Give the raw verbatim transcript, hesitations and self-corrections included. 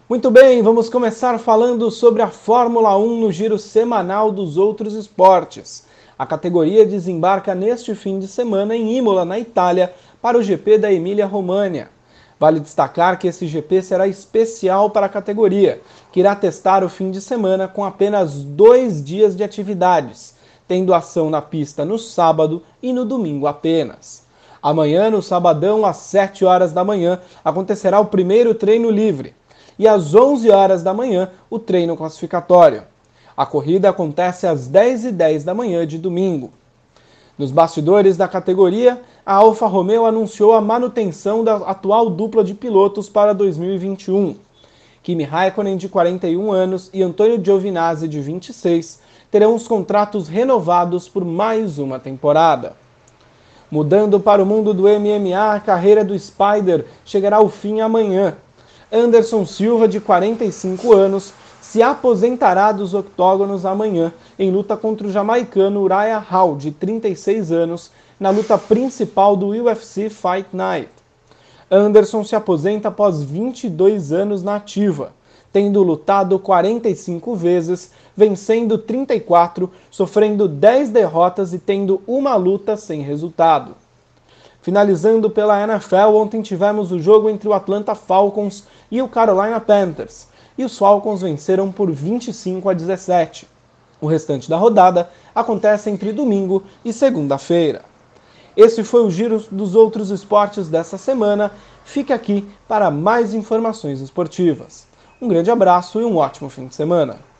Muito bem, vamos começar falando sobre a Fórmula um no giro semanal dos outros esportes. A categoria desembarca neste fim de semana em Imola, na Itália, para o G P da Emília-Romagna. Vale destacar que esse G P será especial para a categoria, que irá testar o fim de semana com apenas dois dias de atividades, tendo ação na pista no sábado e no domingo apenas. Amanhã, no sabadão, às sete horas da manhã, acontecerá o primeiro treino livre e às onze horas da manhã o treino classificatório. A corrida acontece às dez e dez da manhã de domingo. Nos bastidores da categoria, a Alfa Romeo anunciou a manutenção da atual dupla de pilotos para dois mil e vinte e um. Kimi Raikkonen, de quarenta e um anos, e Antonio Giovinazzi, de vinte e seis, terão os contratos renovados por mais uma temporada. Mudando para o mundo do M M A, a carreira do Spider chegará ao fim amanhã. Anderson Silva, de quarenta e cinco anos, se aposentará dos octógonos amanhã, em luta contra o jamaicano Uriah Hall, de trinta e seis anos, na luta principal do U F C Fight Night. Anderson se aposenta após vinte e dois anos na ativa, tendo lutado quarenta e cinco vezes, vencendo trinta e quatro, sofrendo dez derrotas e tendo uma luta sem resultado. Finalizando pela N F L, ontem tivemos o jogo entre o Atlanta Falcons e o Carolina Panthers, e os Falcons venceram por vinte e cinco a dezessete. O restante da rodada acontece entre domingo e segunda-feira. Esse foi o giro dos outros esportes dessa semana. Fique aqui para mais informações esportivas. Um grande abraço e um ótimo fim de semana.